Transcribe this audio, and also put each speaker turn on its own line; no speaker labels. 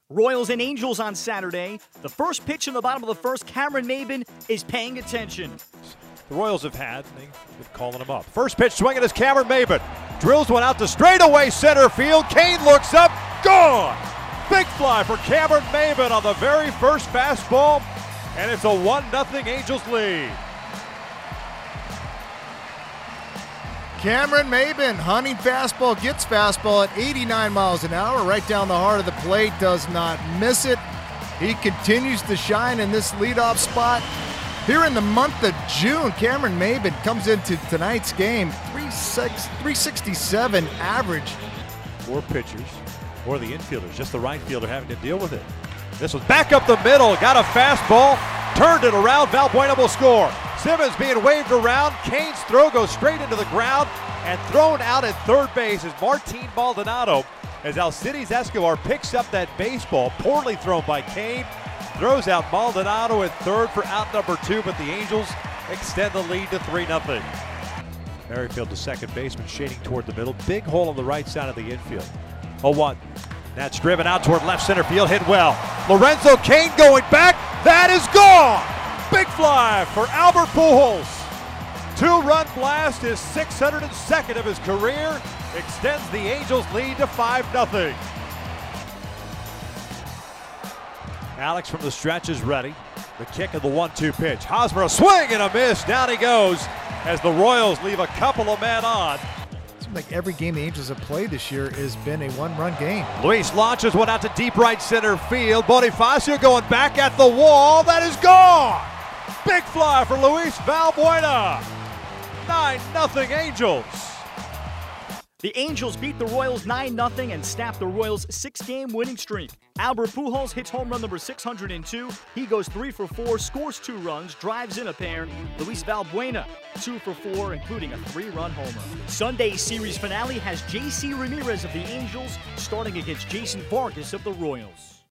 Royals and Angels on Saturday. The first pitch in the bottom of the first, Cameron Maybin is paying attention.
The Royals have had, they've been calling him up. First pitch swinging is Cameron Maybin. Drills one out to straightaway center field. Kane looks up, gone! Big fly for Cameron Maybin on the very first fastball, and it's a 1-0 Angels lead.
Cameron Maybin, hunting fastball, gets fastball at 89 miles an hour, right down the heart of the plate, does not miss it. He continues to shine in this leadoff spot. Here in the month of June, Cameron Maybin comes into tonight's game, 367 average.
4 pitchers, or the infielders, just the right fielder having to deal with it. This was back up the middle, got a fastball, turned it around, Valbuena will score. Simmons being waved around, Kane's throw goes straight into the ground, and thrown out at third base is Martin Maldonado, as Alcides Escobar picks up that baseball, poorly thrown by Kane, throws out Maldonado at third for out number 2, but the Angels extend the lead to 3-0. Merrifield, the second baseman, shading toward the middle, big hole on the right side of the infield. 0-1. That's driven out toward left center field, hit well. Lorenzo Cain going back, that is gone! Big fly for Albert Pujols. 2-run blast, his 602nd of his career, extends the Angels' lead to 5-0. Alex from the stretch is ready. The kick of the 1-2 pitch. Hosmer, a swing and a miss. Down he goes as the Royals leave a couple of men on.
Seems like every game the Angels have played this year has been a one-run game.
Luis launches one out to deep right center field. Bonifacio going back at the wall. That is gone! Big fly for Luis Valbuena. 9-0 Angels.
The Angels beat the Royals 9-0 and snap the Royals' 6-game winning streak. Albert Pujols hits home run number 602. He goes 3 for 4, scores 2 runs, drives in a pair. Luis Valbuena, 2 for 4, including a 3-run homer. Sunday's series finale has J.C. Ramirez of the Angels starting against Jason Vargas of the Royals.